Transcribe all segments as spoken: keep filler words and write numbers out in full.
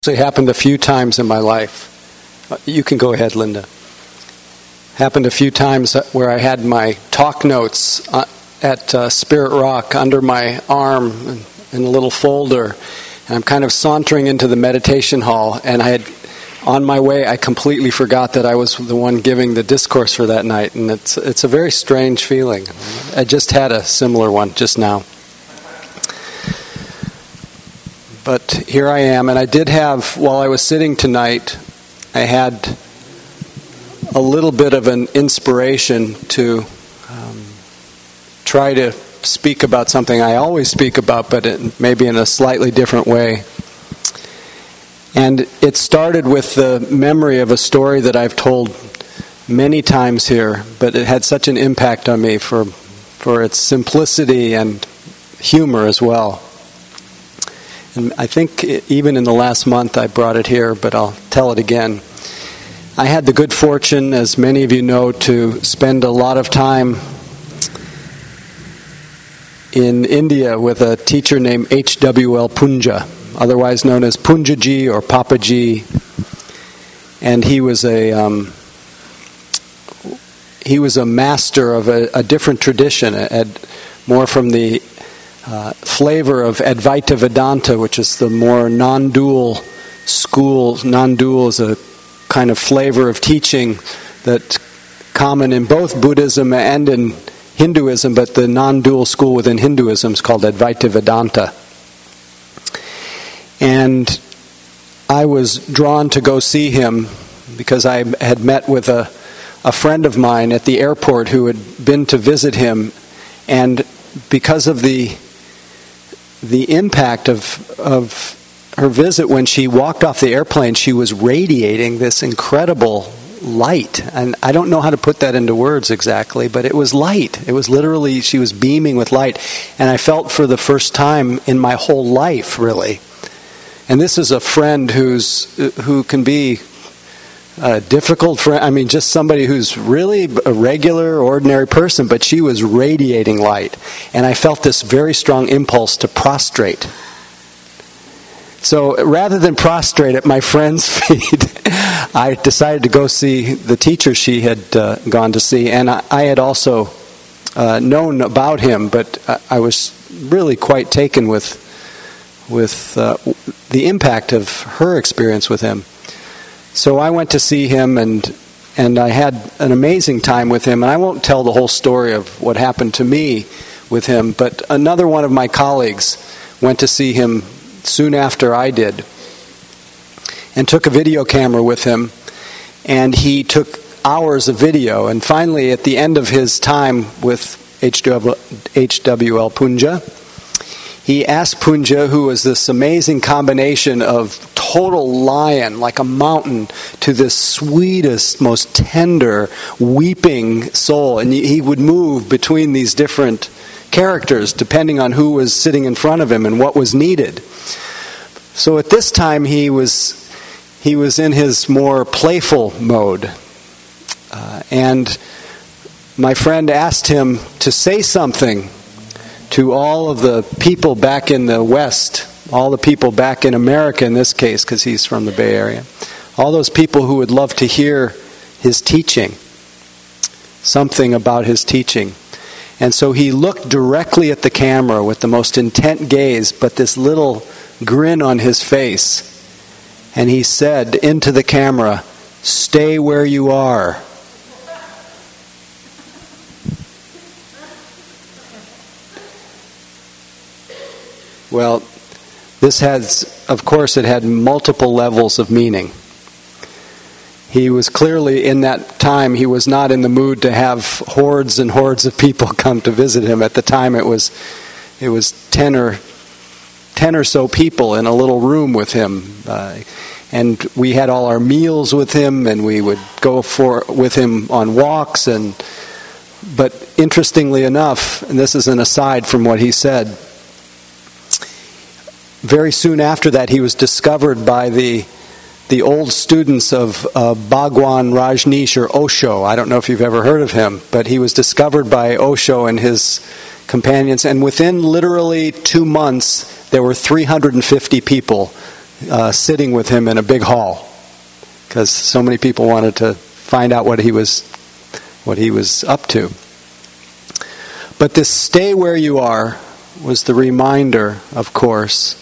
Actually happened a few times in my life. You can go ahead, Linda. Happened a few times where I had my talk notes at uh, Spirit Rock under my arm in a little folder, and I'm kind of sauntering into the meditation hall, and I had, on my way, I completely forgot that I was the one giving the discourse for that night, and it's it's a very strange feeling. I just had a similar one just now. But here I am, and I did have, while I was sitting tonight, I had a little bit of an inspiration to um, try to speak about something I always speak about, but it, maybe in a slightly different way. And it started with the memory of a story that I've told many times here, but it had such an impact on me for for its simplicity and humor as well. And I think even in the last month I brought it here, but I'll tell it again. I had the good fortune, as many of you know, to spend a lot of time in India with a teacher named H W L Punja, otherwise known as Punjaji or Papaji. And he was a um, he was a master of a, a different tradition, a, a, more from the Uh, flavor of Advaita Vedanta, which is the more non-dual school. Non-dual is a kind of flavor of teaching that's common in both Buddhism and in Hinduism, but the non-dual school within Hinduism is called Advaita Vedanta. And I was drawn to go see him because I had met with a, a friend of mine at the airport who had been to visit him, and because of the the impact of of her visit, when she walked off the airplane, she was radiating this incredible light. And I don't know how to put that into words exactly, but it was light. It was literally, she was beaming with light. And I felt for the first time in my whole life, really. And this is a friend who's who can be a difficult friend. I mean, just somebody who's really a regular, ordinary person, but she was radiating light. And I felt this very strong impulse to prostrate. So rather than prostrate at my friend's feet, I decided to go see the teacher she had uh, gone to see. And I, I had also uh, known about him, but I, I was really quite taken with, with uh, the impact of her experience with him. So I went to see him, and and I had an amazing time with him. And I won't tell the whole story of what happened to me with him, but another one of my colleagues went to see him soon after I did and took a video camera with him, and he took hours of video. And finally, at the end of his time with H W L Punja, he asked Punja, who was this amazing combination of total lion, like a mountain, to this sweetest, most tender, weeping soul. And he would move between these different characters depending on who was sitting in front of him and what was needed. So at this time he was he was in his more playful mode. Uh, and my friend asked him to say something to all of the people back in the West, all the people back in America in this case, because he's from the Bay Area, all those people who would love to hear his teaching, something about his teaching. And so he looked directly at the camera with the most intent gaze, but this little grin on his face, and he said into the camera, "Stay where you are." Well, this has, of course, it had multiple levels of meaning. He was clearly, in that time, he was not in the mood to have hordes and hordes of people come to visit him. At the time, it was it was ten or ten or so people in a little room with him, uh, and we had all our meals with him, and we would go for with him on walks. And but interestingly enough, and this is an aside from what he said, very soon after that, he was discovered by the the old students of uh, Bhagwan Rajneesh, or Osho. I don't know if you've ever heard of him, but he was discovered by Osho and his companions. And within literally two months, there were three hundred fifty people uh, sitting with him in a big hall, because so many people wanted to find out what he was what he was up to. But this stay where you are was the reminder, of course,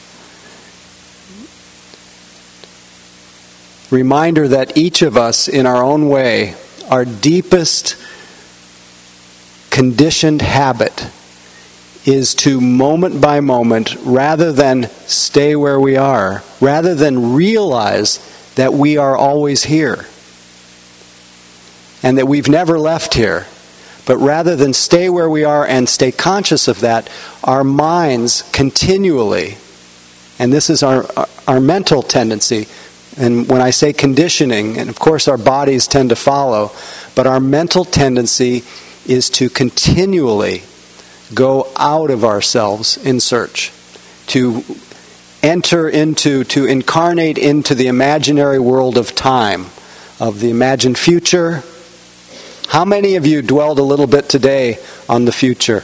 reminder that each of us in our own way, our deepest conditioned habit is to moment by moment, rather than stay where we are, rather than realize that we are always here and that we've never left here, but rather than stay where we are and stay conscious of that, our minds continually, and this is our our mental tendency, and when I say conditioning, and of course our bodies tend to follow, but our mental tendency is to continually go out of ourselves in search, to enter into, to incarnate into the imaginary world of time, of the imagined future. How many of you dwelled a little bit today on the future?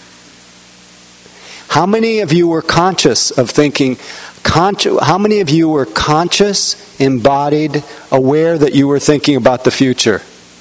How many of you were conscious of thinking, consci- how many of you were conscious, embodied, aware that you were thinking about the future?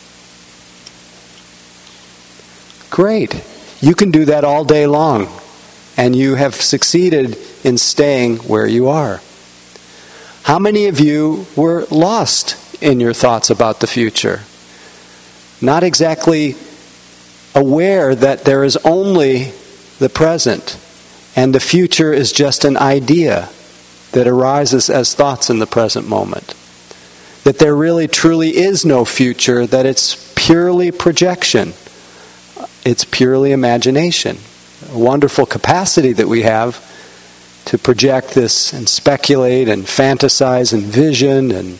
Great. You can do that all day long, and you have succeeded in staying where you are. How many of you were lost in your thoughts about the future? Not exactly aware that there is only the present, and the future is just an idea that arises as thoughts in the present moment. That there really truly is no future, that it's purely projection. It's purely imagination. A wonderful capacity that we have to project this and speculate and fantasize and vision and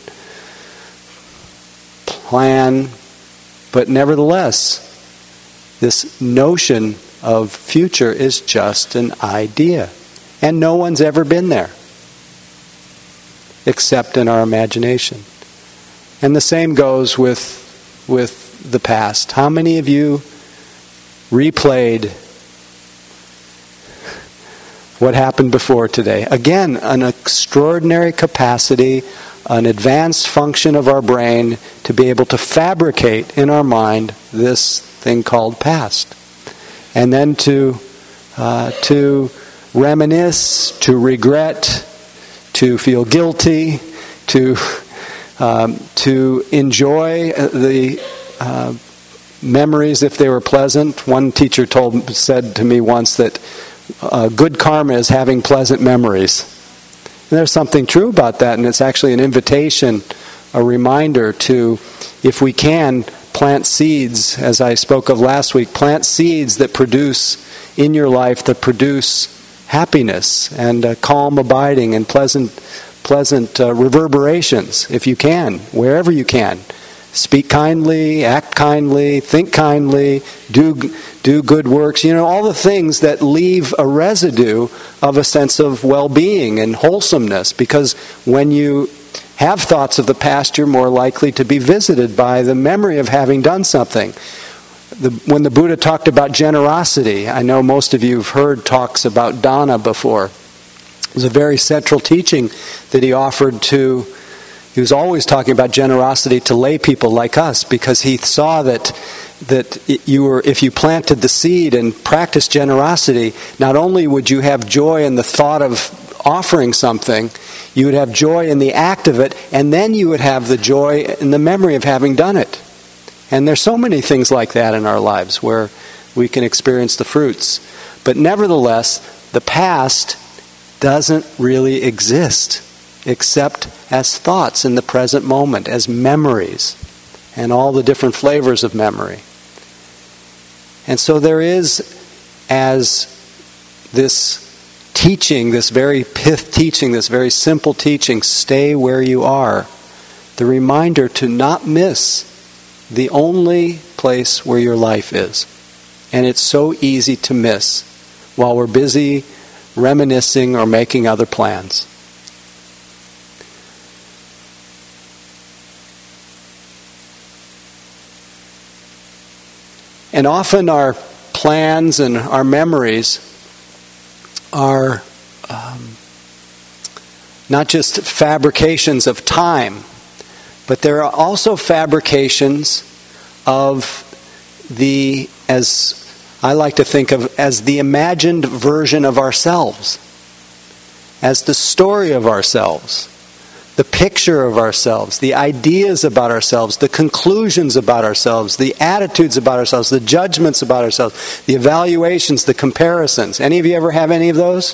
plan. But nevertheless, this notion of future is just an idea. And no one's ever been there, except in our imagination. And the same goes with, with the past. How many of you replayed what happened before today? Again, an extraordinary capacity, an advanced function of our brain to be able to fabricate in our mind this thing called past. And then to uh, to reminisce, to regret, to feel guilty, to um, to enjoy the uh, memories if they were pleasant. One teacher told said to me once that uh, good karma is having pleasant memories. And there's something true about that, and it's actually an invitation, a reminder to, if we can, plant seeds, as I spoke of last week, plant seeds that produce in your life, that produce happiness and uh, calm abiding and pleasant pleasant uh, reverberations, if you can, wherever you can. Speak kindly, act kindly, think kindly, do do good works. You know, all the things that leave a residue of a sense of well-being and wholesomeness. Because when you have thoughts of the past, you're more likely to be visited by the memory of having done something. The, when the Buddha talked about generosity, I know most of you have heard talks about dana before. It was a very central teaching that he offered to. He was always talking about generosity to lay people like us, because he saw that that you were, if you planted the seed and practiced generosity, not only would you have joy in the thought of offering something, you would have joy in the act of it, and then you would have the joy in the memory of having done it. And there's so many things like that in our lives where we can experience the fruits. But nevertheless, the past doesn't really exist except as thoughts in the present moment, as memories, and all the different flavors of memory. And so there is, as this teaching, this very pith teaching, this very simple teaching, stay where you are, the reminder to not miss the only place where your life is. And it's so easy to miss while we're busy reminiscing or making other plans. And often our plans and our memories are um, not just fabrications of time, but there are also fabrications of the, as I like to think of, as the imagined version of ourselves, as the story of ourselves, the picture of ourselves, the ideas about ourselves, the conclusions about ourselves, the attitudes about ourselves, the judgments about ourselves, the evaluations, the comparisons. Any of you ever have any of those?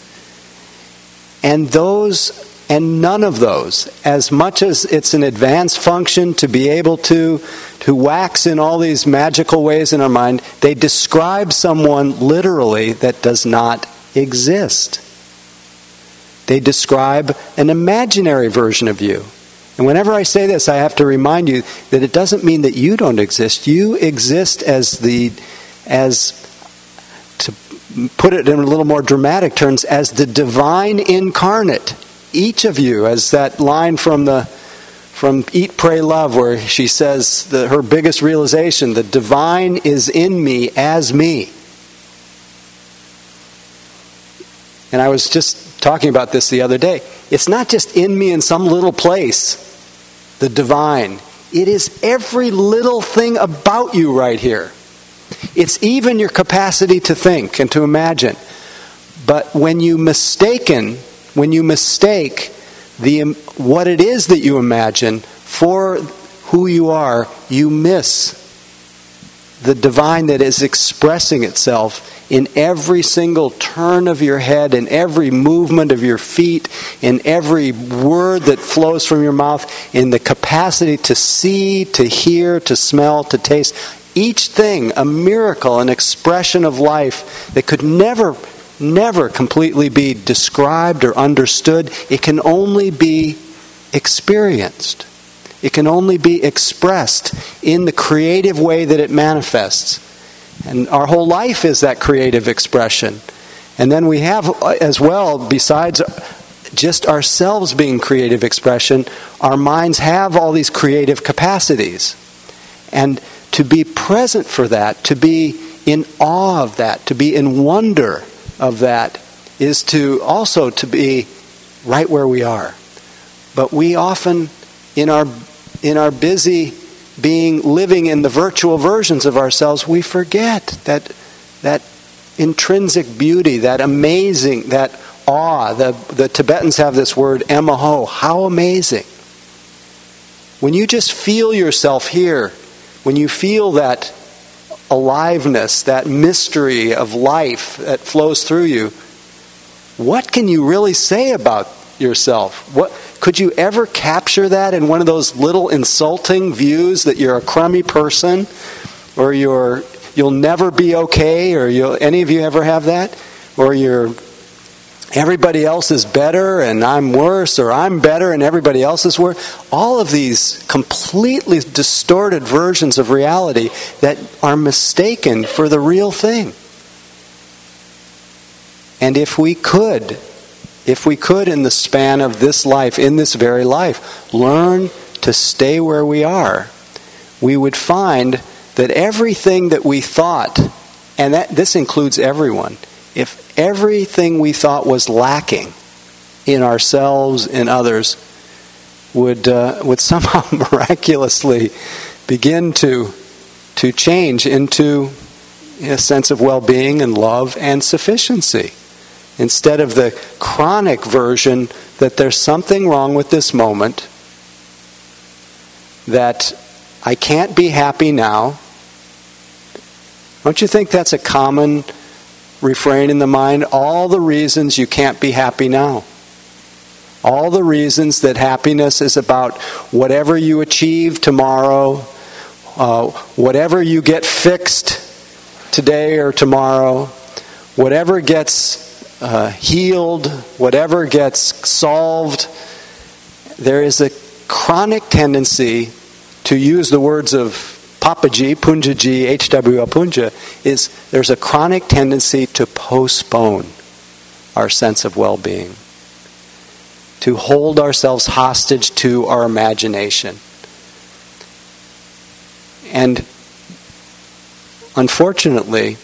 And those, and none of those, as much as it's an advanced function to be able to, to wax in all these magical ways in our mind, they describe someone literally that does not exist. They describe an imaginary version of you. And whenever I say this, I have to remind you that it doesn't mean that you don't exist. You exist as the, as, to put it in a little more dramatic terms, as the divine incarnate. Each of you, as that line from the from Eat, Pray, Love, where she says that her biggest realization, the divine is in me as me. And I was just talking about this the other day. It's not just in me in some little place, the divine. It is every little thing about you right here. It's even your capacity to think and to imagine. But when you mistaken, when you mistake the what it is that you imagine for who you are, you miss the divine that is expressing itself in every single turn of your head, in every movement of your feet, in every word that flows from your mouth, in the capacity to see, to hear, to smell, to taste. Each thing, a miracle, an expression of life that could never, never completely be described or understood. It can only be experienced. It can only be expressed in the creative way that it manifests. And our whole life is that creative expression. And then we have as well, besides just ourselves being creative expression, our minds have all these creative capacities. And to be present for that, to be in awe of that, to be in wonder of that, is to also to be right where we are. But we often, in our in our busy being, living in the virtual versions of ourselves, we forget that that intrinsic beauty, that amazing, that awe. The, the Tibetans have this word, emaho. How amazing. When you just feel yourself here, when you feel that aliveness, that mystery of life that flows through you, what can you really say about yourself? What could you ever capture that in one of those little insulting views that you're a crummy person, or you're you'll never be okay, or you'll, any of you ever have that, or you're everybody else is better and I'm worse, or I'm better and everybody else is worse? All of these completely distorted versions of reality that are mistaken for the real thing. And if we could, if we could in the span of this life, in this very life, learn to stay where we are, we would find that everything that we thought, and that this includes everyone, if everything we thought was lacking in ourselves and others would uh, would somehow miraculously begin to to change into a sense of well-being and love and sufficiency, instead of the chronic version that there's something wrong with this moment, that I can't be happy now. Don't you think that's a common refrain in the mind? All the reasons you can't be happy now. All the reasons that happiness is about whatever you achieve tomorrow, uh, whatever you get fixed today or tomorrow, whatever gets uh, healed, whatever gets solved. There is a chronic tendency, to use the words of Papaji, Punjaji, H W L Punja, is there's a chronic tendency to postpone our sense of well-being, to hold ourselves hostage to our imagination. And unfortunately,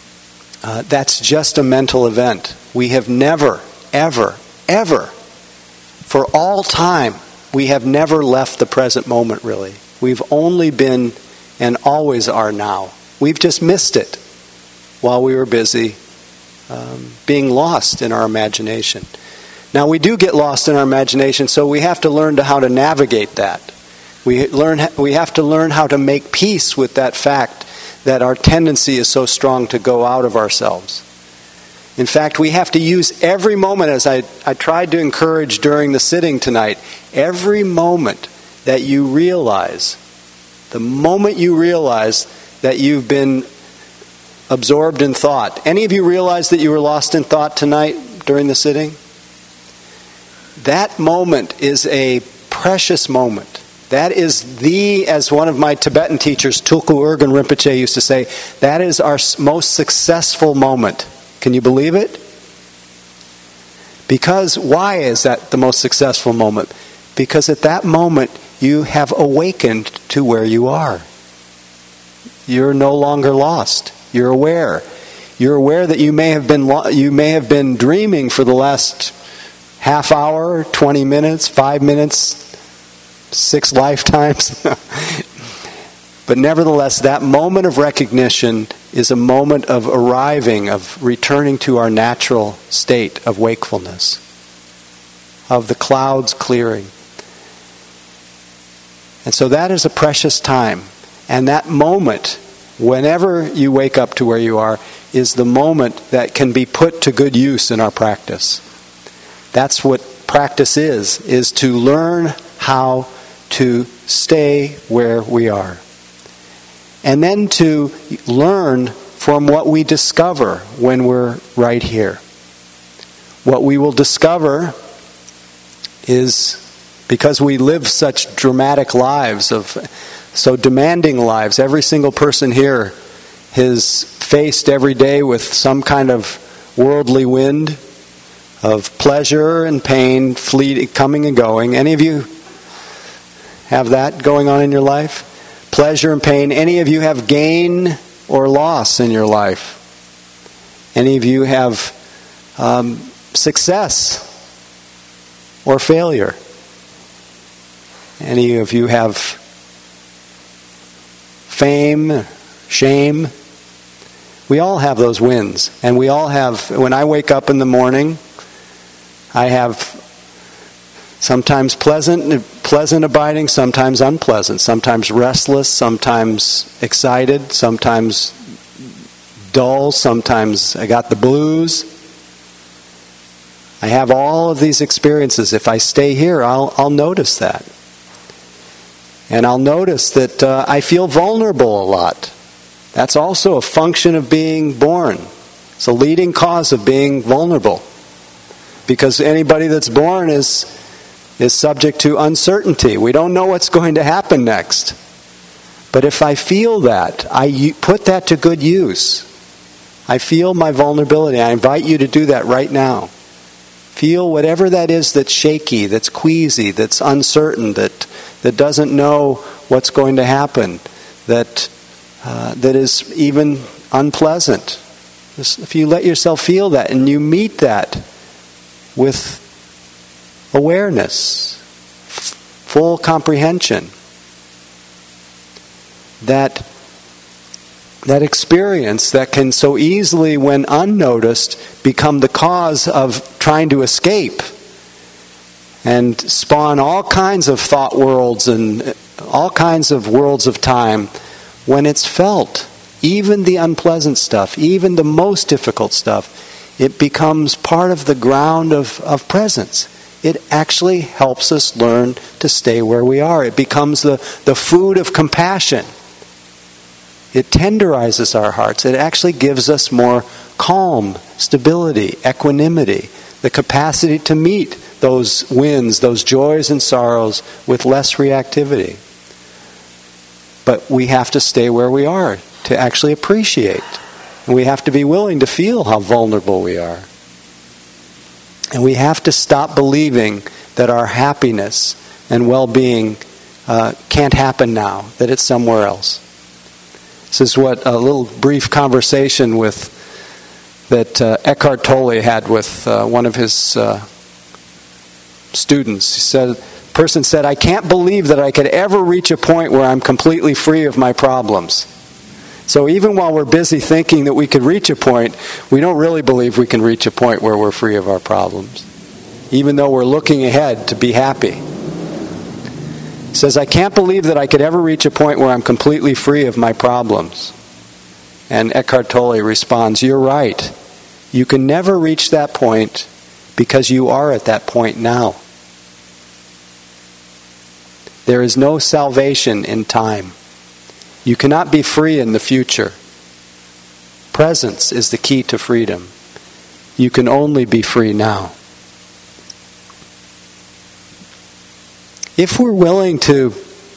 uh, that's just a mental event. We have never, ever, ever For all time, we have never left the present moment, really. We've only been and always are now. We've just missed it while we were busy um, being lost in our imagination. Now, we do get lost in our imagination, so we have to learn to how to navigate that. We learn. We have to learn how to make peace with that fact that our tendency is so strong to go out of ourselves. In fact, we have to use every moment, as I, I tried to encourage during the sitting tonight, every moment that you realize, the moment you realize that you've been absorbed in thought. Any of you realize that you were lost in thought tonight during the sitting? That moment is a precious moment. That is the, as one of my Tibetan teachers, Tulku Urgyen Rinpoche, used to say, that is our most successful moment. Can you believe it? Because, why is that the most successful moment? Because at that moment, you have awakened to where you are. You're no longer lost. You're aware. You're aware that you may have been lo- you may have been dreaming for the last half hour, twenty minutes, five minutes, six lifetimes. But nevertheless, that moment of recognition is a moment of arriving, of returning to our natural state of wakefulness, of the clouds clearing. And so that is a precious time. And that moment, whenever you wake up to where you are, is the moment that can be put to good use in our practice. That's what practice is, is to learn how to stay where we are. And then to learn from what we discover when we're right here. What we will discover is, because we live such dramatic lives, of so demanding lives, every single person here is faced every day with some kind of worldly wind of pleasure and pain, fleeting, coming and going. Any of you have that going on in your life? Pleasure and pain. Any of you have gain or loss in your life? Any of you have um, success or failure? Any of you have fame, shame? We all have those winds. And we all have, when I wake up in the morning, I have sometimes pleasant, pleasant abiding, sometimes unpleasant, sometimes restless, sometimes excited, sometimes dull, sometimes I got the blues. I have all of these experiences. If I stay here, I'll, I'll notice that. And I'll notice that uh, I feel vulnerable a lot. That's also a function of being born. It's a leading cause of being vulnerable. Because anybody that's born is is subject to uncertainty. We don't know what's going to happen next. But if I feel that, I put that to good use. I feel my vulnerability. I invite you to do that right now. Feel whatever that is that's shaky, that's queasy, that's uncertain, that that doesn't know what's going to happen, that uh, that is even unpleasant. Just, if you let yourself feel that and you meet that with awareness, full comprehension, that that experience that can so easily, when unnoticed, become the cause of trying to escape and spawn all kinds of thought worlds and all kinds of worlds of time, when it's felt, even the unpleasant stuff, even the most difficult stuff, it becomes part of the ground of, of presence. It actually helps us learn to stay where we are. It becomes the, the food of compassion. It tenderizes our hearts. It actually gives us more calm, stability, equanimity, the capacity to meet those winds, those joys and sorrows with less reactivity. But we have to stay where we are to actually appreciate. And we have to be willing to feel how vulnerable we are. And we have to stop believing that our happiness and well-being uh, can't happen now, that it's somewhere else. This is what a little brief conversation with that uh, Eckhart Tolle had with uh, one of his uh, students. He said, a person said, I can't believe that I could ever reach a point where I'm completely free of my problems. So even while we're busy thinking that we could reach a point, we don't really believe we can reach a point where we're free of our problems, even though we're looking ahead to be happy. He says, I can't believe that I could ever reach a point where I'm completely free of my problems. And Eckhart Tolle responds, you're right. You can never reach that point because you are at that point now. There is no salvation in time. You cannot be free in the future. Presence is the key to freedom. You can only be free now. If we're willing to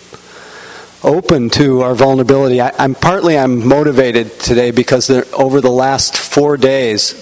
open to our vulnerability, I, I'm partly I'm motivated today because there, over the last four days,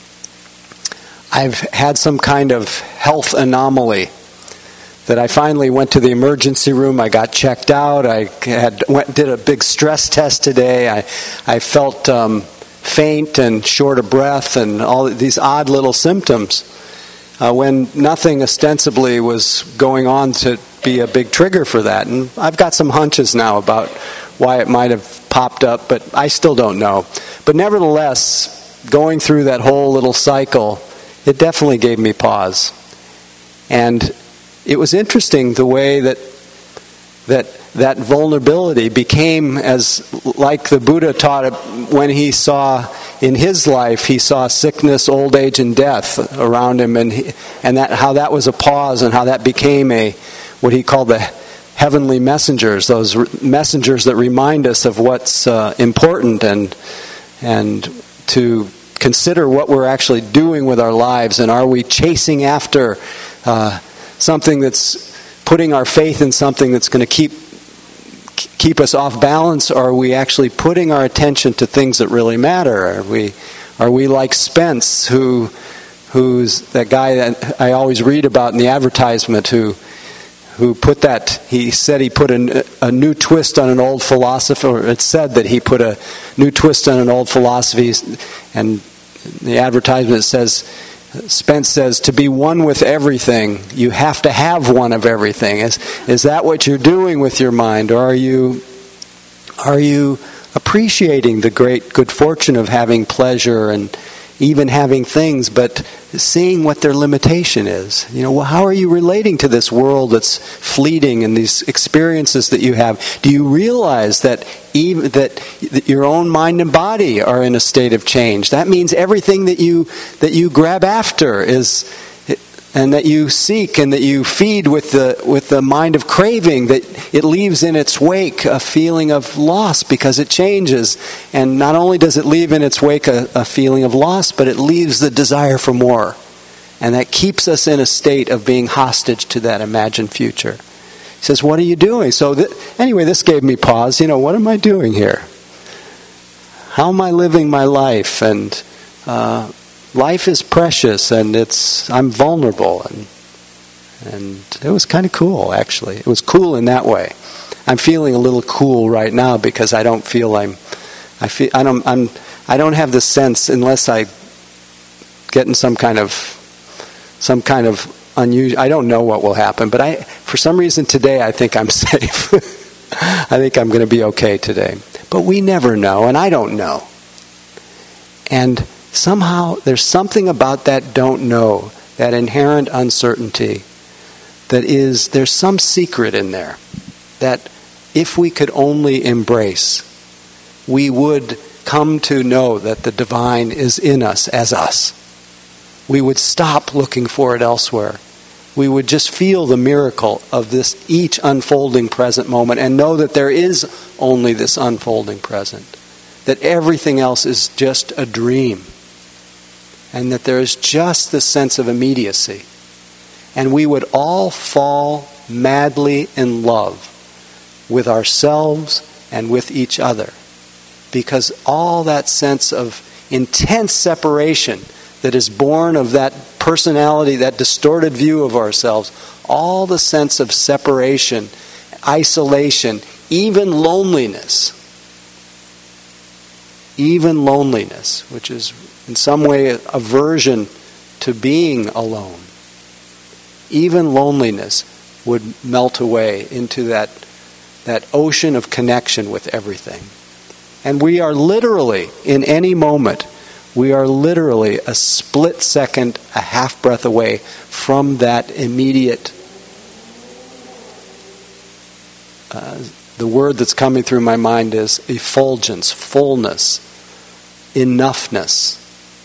I've had some kind of health anomaly. That I finally went to the emergency room. I got checked out. I had went did a big stress test today. I I felt um, faint and short of breath and all these odd little symptoms uh, when nothing ostensibly was going on to be a big trigger for that. And I've got some hunches now about why it might have popped up, but I still don't know. But nevertheless, going through that whole little cycle, it definitely gave me pause. And it was interesting the way that that that vulnerability became as like the Buddha taught it when he saw in his life, he saw sickness, old age, and death around him, and he, and that how that was a pause, and how that became a what he called the heavenly messengers, those re- messengers that remind us of what's uh, important and and to consider what we're actually doing with our lives, and are we chasing after uh, something that's putting our faith in something that's going to keep keep us off balance, or are we actually putting our attention to things that really matter? Are we are we like Spence, who who's that guy that I always read about in the advertisement, who who put that, he said he put a, a new twist on an old philosophy, or it said that he put a new twist on an old philosophy, and the advertisement says, Spence says, to be one with everything, you have to have one of everything. Is is that what you're doing with your mind? Or are you are you appreciating the great good fortune of having pleasure and even having things, but seeing what their limitation is? You know, well, how are you relating to this world that's fleeting and these experiences that you have? Do you realize that even that, that your own mind and body are in a state of change? That means everything that you that you grab after is, and that you seek and that you feed with the with the mind of craving, that it leaves in its wake a feeling of loss because it changes. And not only does it leave in its wake a, a feeling of loss, but it leaves the desire for more. And that keeps us in a state of being hostage to that imagined future. He says, what are you doing? So th- anyway, this gave me pause. You know, what am I doing here? How am I living my life? And uh, life is precious, and it's I'm vulnerable, and and it was kind of cool, actually. It was cool in that way. I'm feeling a little cool right now because I don't feel I'm I feel I don't I'm I don't have the sense, unless I get in some kind of some kind of unusual, I don't know what will happen, but I for some reason today I think I'm safe. I think I'm going to be okay today. But we never know, and I don't know. And somehow there's something about that don't know, that inherent uncertainty, that is, there's some secret in there that if we could only embrace, we would come to know that the divine is in us as us. We would stop looking for it elsewhere. We would just feel the miracle of this each unfolding present moment and know that there is only this unfolding present, that everything else is just a dream, and that there is just this sense of immediacy. And we would all fall madly in love with ourselves and with each other, because all that sense of intense separation that is born of that personality, that distorted view of ourselves, all the sense of separation, isolation, even loneliness, even loneliness, which is in some way aversion to being alone. even loneliness would melt away into that, that ocean of connection with everything. And we are literally, in any moment, we are literally a split second, a half breath away from that immediate, uh, the word that's coming through my mind is effulgence, fullness, enoughness.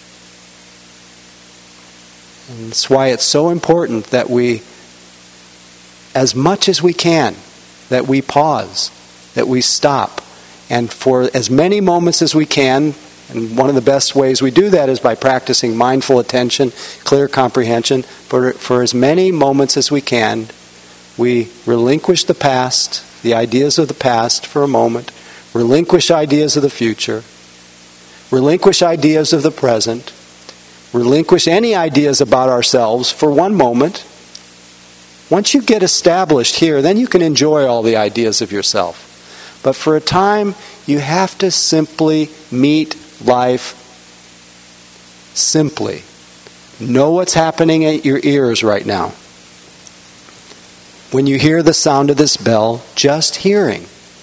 And that's why it's so important that we, as much as we can, that we pause, that we stop. And for as many moments as we can, and one of the best ways we do that is by practicing mindful attention, clear comprehension. For, for as many moments as we can, we relinquish the past, the ideas of the past for a moment, relinquish ideas of the future, relinquish ideas of the present, relinquish any ideas about ourselves for one moment. Once you get established here, then you can enjoy all the ideas of yourself. But for a time, you have to simply meet life simply. Know what's happening at your ears right now. When you hear the sound of this bell, just hearing.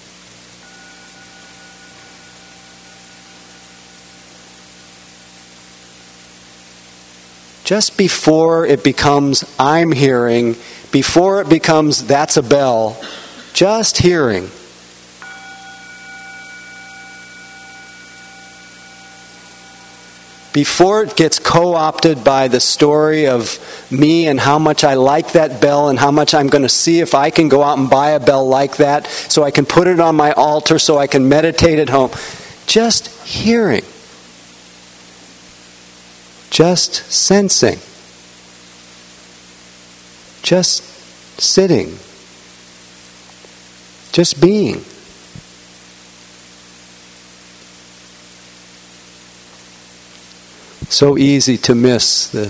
Just before it becomes I'm hearing, before it becomes that's a bell, just hearing. Before it gets co-opted by the story of me and how much I like that bell and how much I'm going to see if I can go out and buy a bell like that so I can put it on my altar so I can meditate at home. Just hearing. Just sensing. Just sitting. Just being. So easy to miss the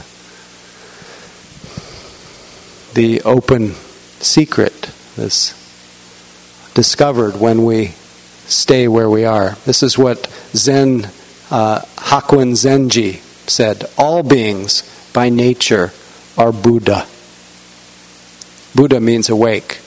the open secret that's discovered when we stay where we are. This is what Zen, uh, Hakuin Zenji said, all beings by nature are Buddha. Buddha means awake.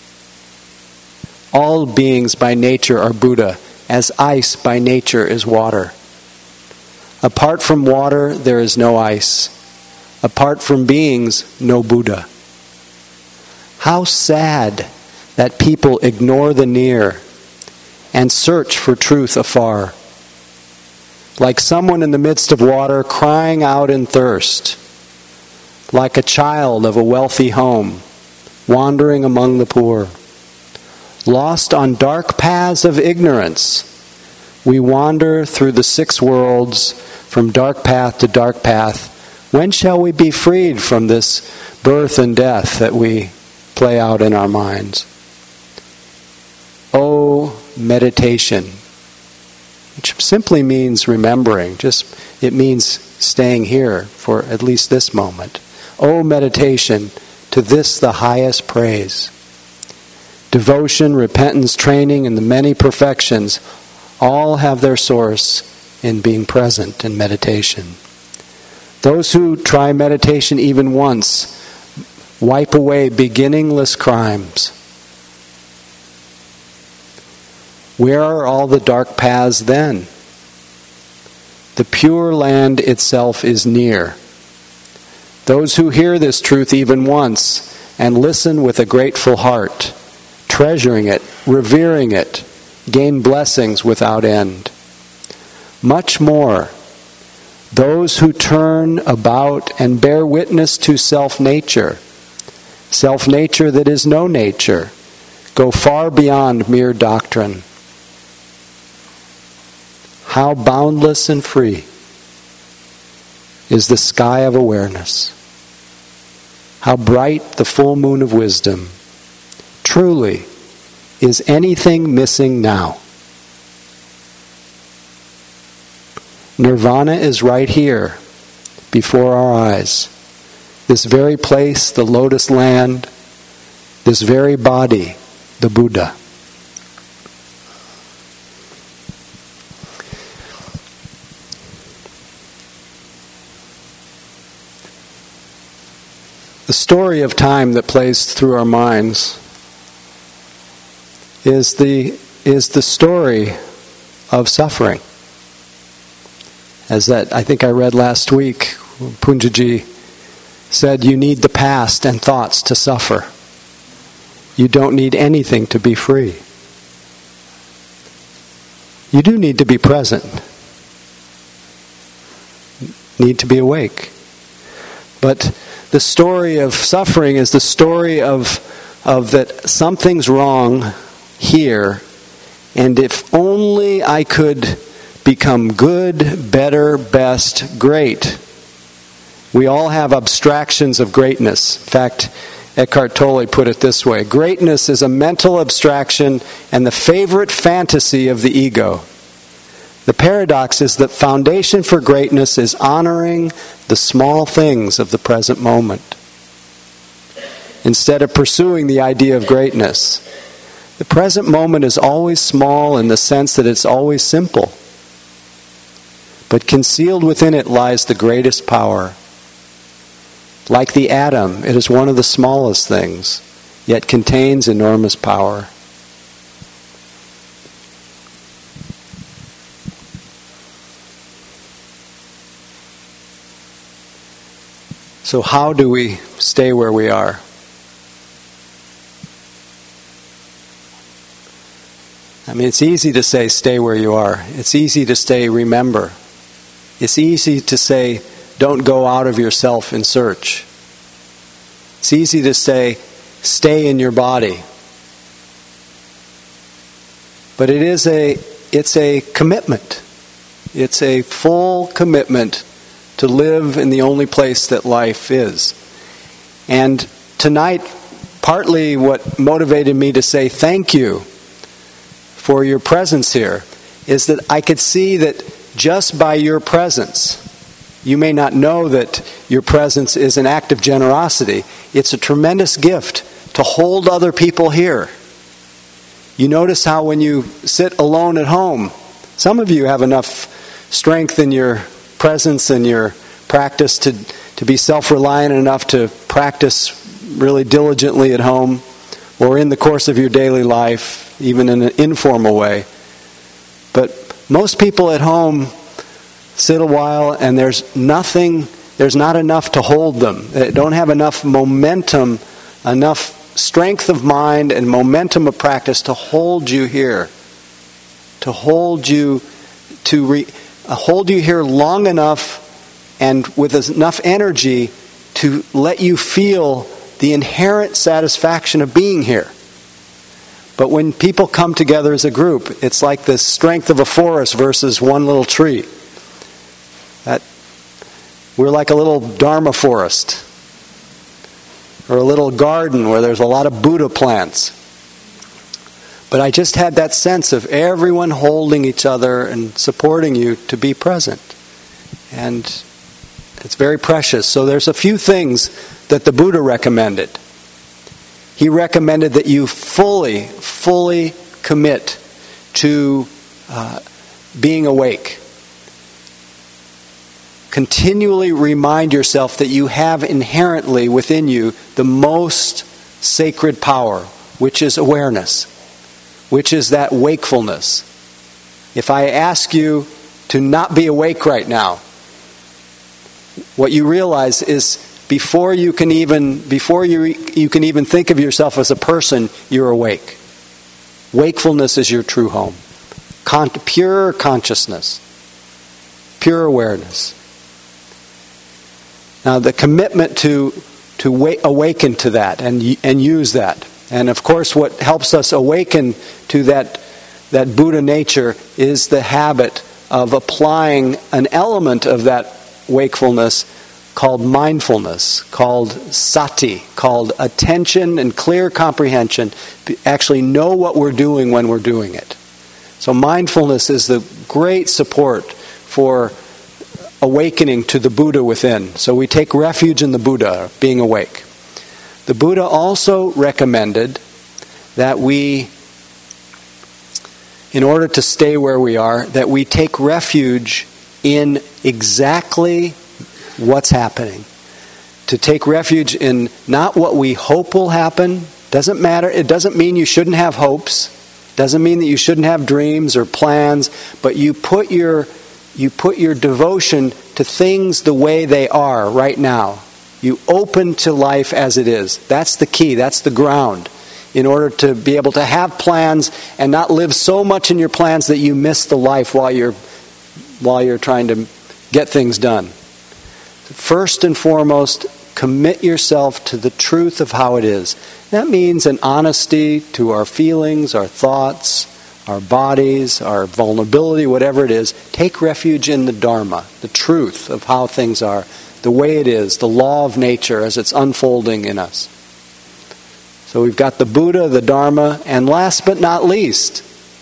All beings by nature are Buddha, as ice by nature is water. Apart from water, there is no ice. Apart from beings, no Buddha. How sad that people ignore the near and search for truth afar. Like someone in the midst of water crying out in thirst. Like a child of a wealthy home, wandering among the poor. Lost on dark paths of ignorance, we wander through the six worlds, from dark path to dark path. When shall we be freed from this birth and death that we play out in our minds? Oh, meditation, which simply means remembering. Just it means staying here for at least this moment. Oh, meditation, to this the highest praise. Devotion, repentance, training, and the many perfections all have their source in being present in meditation. Those who try meditation even once wipe away beginningless crimes. Where are all the dark paths then? The Pure Land itself is near. Those who hear this truth even once and listen with a grateful heart, treasuring it, revering it, gain blessings without end. Much more, those who turn about and bear witness to self-nature, self-nature that is no nature, go far beyond mere doctrine. How boundless and free is the sky of awareness. How bright the full moon of wisdom. Truly, is anything missing now? Nirvana is right here, before our eyes. This very place, the lotus land, this very body, the Buddha. The story of time that plays through our minds is the is the story of suffering. As that I think I read last week, Punjaji said, you need the past and thoughts to suffer. You don't need anything to be free. You do need to be present. Need to be awake. But the story of suffering is the story of, of that something's wrong here, and if only I could become good, better, best, great. We all have abstractions of greatness. In fact, Eckhart Tolle put it this way: greatness is a mental abstraction and the favorite fantasy of the ego. The paradox is that foundation for greatness is honoring the small things of the present moment, instead of pursuing the idea of greatness. The present moment is always small in the sense that it's always simple. But concealed within it lies the greatest power. Like the atom, it is one of the smallest things, yet contains enormous power. So how do we stay where we are? I mean, it's easy to say, stay where you are. It's easy to say, remember. It's easy to say, don't go out of yourself in search. It's easy to say, stay in your body. But it is a, it's a commitment. It's a full commitment to live in the only place that life is. And tonight, partly what motivated me to say thank you for your presence here is that I could see that just by your presence, you may not know that your presence is an act of generosity. It's a tremendous gift to hold other people here. You notice how when you sit alone at home, some of you have enough strength in your presence and your practice to, to be self-reliant enough to practice really diligently at home or in the course of your daily life, even in an informal way. But most people at home sit a while and there's nothing, there's not enough to hold them. They don't have enough momentum, enough strength of mind and momentum of practice to hold you here. To hold you, to re, uh, hold you here long enough and with enough energy to let you feel the inherent satisfaction of being here. But when people come together as a group, it's like the strength of a forest versus one little tree. That we're like a little Dharma forest, or a little garden where there's a lot of Buddha plants. But I just had that sense of everyone holding each other and supporting you to be present. And it's very precious. So there's a few things that the Buddha recommended. He recommended that you fully, fully commit to uh, being awake. Continually remind yourself that you have inherently within you the most sacred power, which is awareness, which is that wakefulness. If I ask you to not be awake right now, what you realize is before you can even before you you can even think of yourself as a person, you're awake. Wakefulness is your true home. Con- pure consciousness. Pure awareness. Now the commitment to to wa- awaken to that and and use that. And of course what helps us awaken to that that Buddha nature is the habit of applying an element of that wakefulness called mindfulness, called sati, called attention and clear comprehension. Actually know what we're doing when we're doing it. So mindfulness is the great support for awakening to the Buddha within. So we take refuge in the Buddha, being awake. The Buddha also recommended that we, in order to stay where we are, that we take refuge in exactly what's happening. to take refuge in not what we hope will happen. Doesn't matter. It doesn't mean you shouldn't have hopes. Doesn't mean that you shouldn't have dreams or plans. But you put your you put your devotion to things the way they are right now. You open to life as it is. That's the key. That's the ground. In order to be able to have plans and not live so much in your plans that you miss the life while you're while you're trying to get things done. First and foremost, commit yourself to the truth of how it is. That means an honesty to our feelings, our thoughts, our bodies, our vulnerability, whatever it is. Take refuge in the Dharma, the truth of how things are, the way it is, the law of nature as it's unfolding in us. So we've got the Buddha, the Dharma, and last but not least,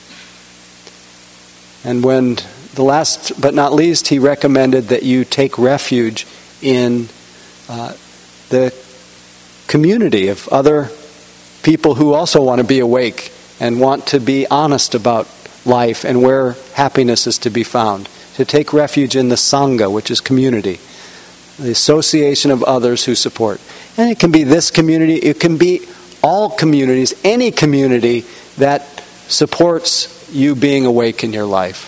and when the last but not least, he recommended that you take refuge in uh, the community of other people who also want to be awake and want to be honest about life and where happiness is to be found. To take refuge in the Sangha, which is community, the association of others who support. And it can be this community, it can be all communities, any community that supports you being awake in your life.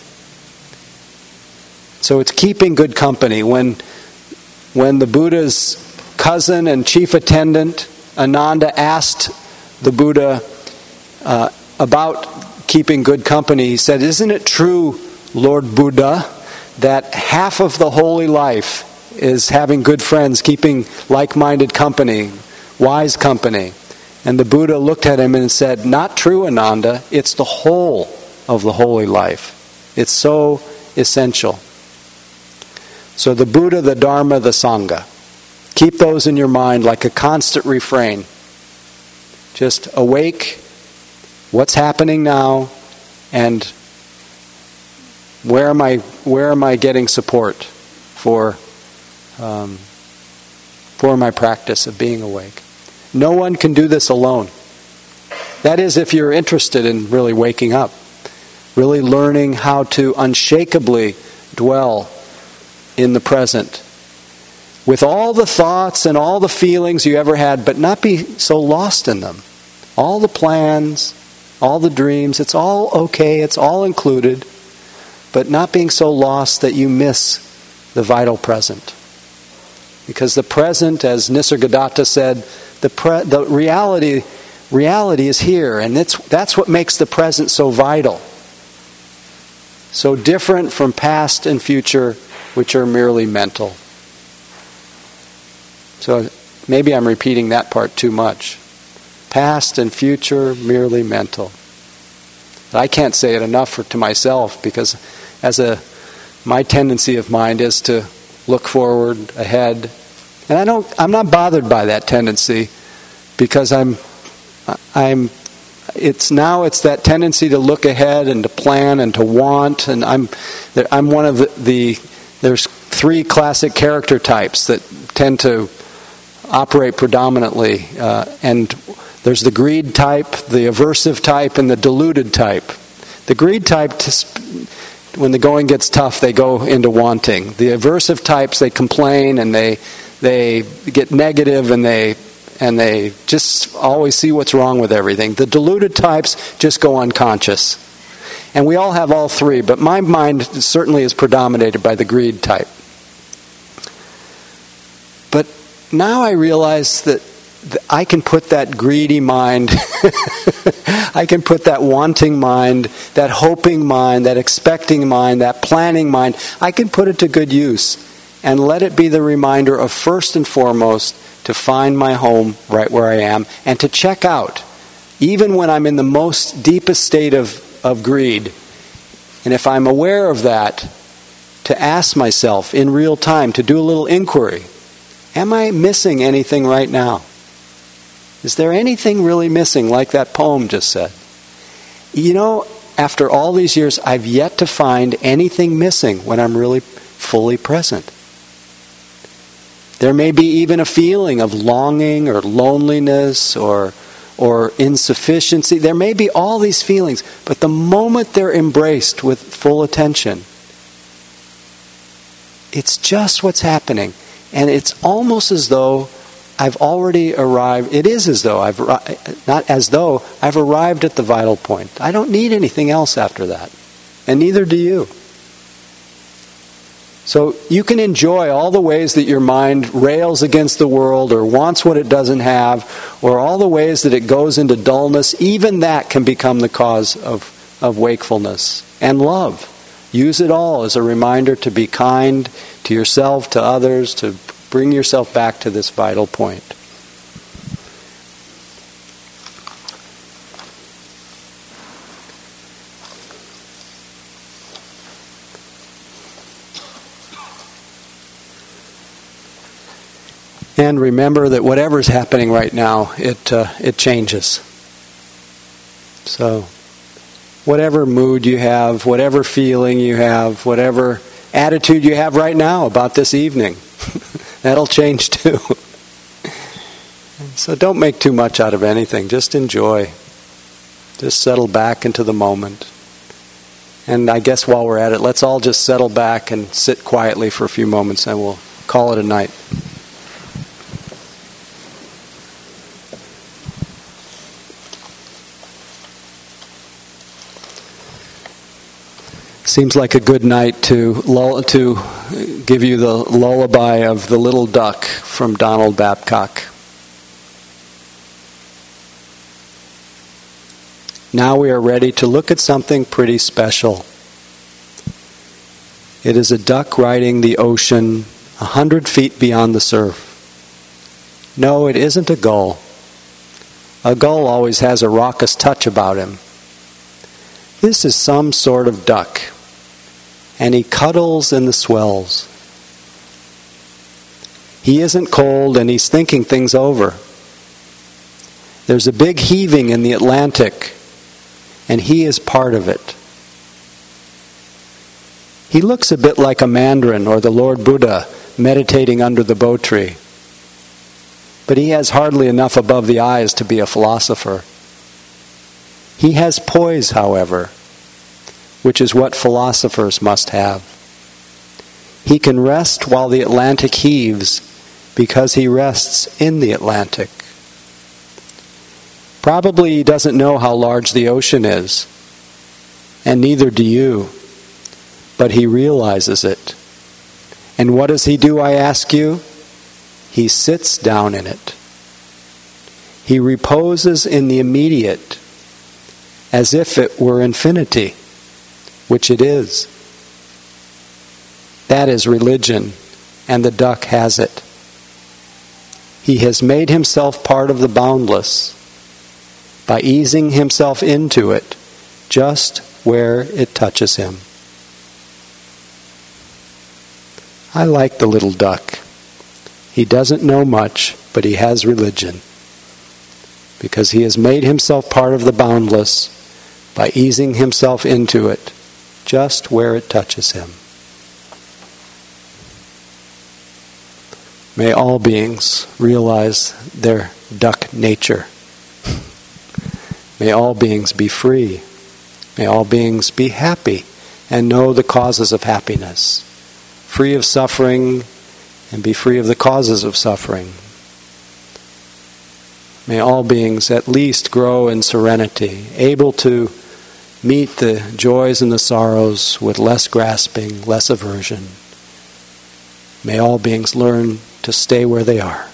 So it's keeping good company. When, when the Buddha's cousin and chief attendant, Ananda, asked the Buddha uh, about keeping good company, he said, "Isn't it true, Lord Buddha, that half of the holy life is having good friends, keeping like-minded company, wise company?" And the Buddha looked at him and said, "Not true, Ananda. It's the whole of the holy life. It's so essential." So the Buddha, the Dharma, the Sangha. Keep those in your mind like a constant refrain. Just awake, what's happening now, and where am I where am I getting support for um, for my practice of being awake? No one can do this alone. That is, if you're interested in really waking up, really learning how to unshakably dwell in the present, with all the thoughts and all the feelings you ever had, but not be so lost in them. All the plans, all the dreams, it's all okay, it's all included, but not being so lost that you miss the vital present. Because the present, as Nisargadatta said, the pre- the reality reality is here, and it's, that's what makes the present so vital. So different from past and future, which are merely mental. So maybe I'm repeating that part too much. Past and future, merely mental. But I can't say it enough for, to myself, because as a my tendency of mind is to look forward, ahead, and I don't. I'm not bothered by that tendency, because I'm. I'm. It's now. It's that tendency to look ahead and to plan and to want, and I'm. I'm one of the. the there's three classic character types that tend to operate predominantly, uh, and there's the greed type, the aversive type, and the deluded type. The greed type, when the going gets tough, they go into wanting. The aversive types, they complain and they they get negative and they and they just always see what's wrong with everything. The deluded types just go unconscious. And we all have all three, but my mind certainly is predominated by the greed type. But now I realize that I can put that greedy mind, I can put that wanting mind, that hoping mind, that expecting mind, that planning mind, I can put it to good use and let it be the reminder of, first and foremost, to find my home right where I am and to check out, even when I'm in the most deepest state of, of greed. And if I'm aware of that, to ask myself in real time, to do a little inquiry, am I missing anything right now? Is there anything really missing, like that poem just said? You know, after all these years, I've yet to find anything missing when I'm really fully present. There may be even a feeling of longing or loneliness or or insufficiency. There may be all these feelings, but the moment they're embraced with full attention, it's just what's happening. And it's almost as though I've already arrived. It is as though I've, not as though, I've arrived at the vital point. I don't need anything else after that. And neither do you. So you can enjoy all the ways that your mind rails against the world or wants what it doesn't have, or all the ways that it goes into dullness. Even that can become the cause of, of wakefulness and love. Use it all as a reminder to be kind to yourself, to others, to bring yourself back to this vital point. And remember that whatever's happening right now, it uh, it changes. So, whatever mood you have, whatever feeling you have, whatever attitude you have right now about this evening, that'll change too. So don't make too much out of anything. Just enjoy. Just settle back into the moment. And I guess while we're at it, let's all just settle back and sit quietly for a few moments, and we'll call it a night. Seems like a good night to lull, to give you the lullaby of The Little Duck from Donald Babcock. Now we are ready to look at something pretty special. It is a duck riding the ocean a hundred feet beyond the surf. No, it isn't a gull. A gull always has a raucous touch about him. This is some sort of duck. And he cuddles in the swells. He isn't cold, and he's thinking things over. There's a big heaving in the Atlantic, and he is part of it. He looks a bit like a mandarin or the Lord Buddha meditating under the bo tree. But he has hardly enough above the eyes to be a philosopher. He has poise, however, which is what philosophers must have. He can rest while the Atlantic heaves because he rests in the Atlantic. Probably he doesn't know how large the ocean is, and neither do you, but he realizes it. And what does he do, I ask you? He sits down in it. He reposes in the immediate as if it were infinity, which it is. That is religion, and the duck has it. He has made himself part of the boundless by easing himself into it just where it touches him. I like the little duck. He doesn't know much, but he has religion, because he has made himself part of the boundless by easing himself into it just where it touches him. May all beings realize their duck nature. May all beings be free. May all beings be happy and know the causes of happiness. Free of suffering and be free of the causes of suffering. May all beings at least grow in serenity, able to meet the joys and the sorrows with less grasping, less aversion. May all beings learn to stay where they are.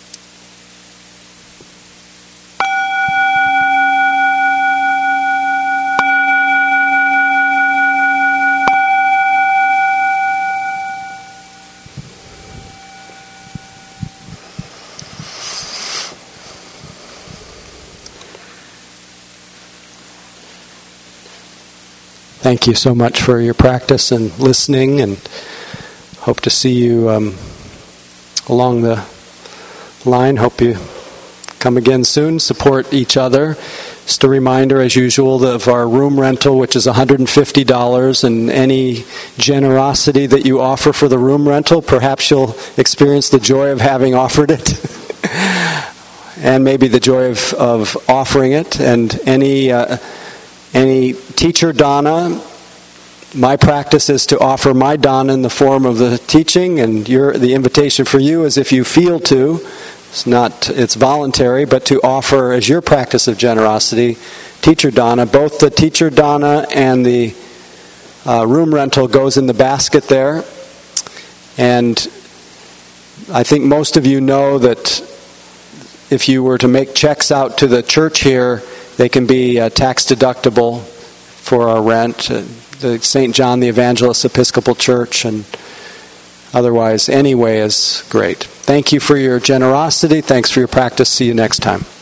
Thank you so much for your practice and listening, and hope to see you um, along the line. Hope you come again soon. Support each other. Just a reminder, as usual, of our room rental, which is one hundred fifty dollars, and any generosity that you offer for the room rental, perhaps you'll experience the joy of having offered it. And maybe the joy of, of offering it. And any... Uh, Any teacher Dana my practice is to offer my dana in the form of the teaching, and your, the invitation for you is if you feel to, it's not, it's voluntary, but to offer as your practice of generosity, teacher dana. Both the teacher dana and the uh, room rental goes in the basket there. And I think most of you know that if you were to make checks out to the church here, they can be uh, tax deductible for our rent. Uh, the Saint John the Evangelist Episcopal Church, and otherwise any way is great. Thank you for your generosity. Thanks for your practice. See you next time.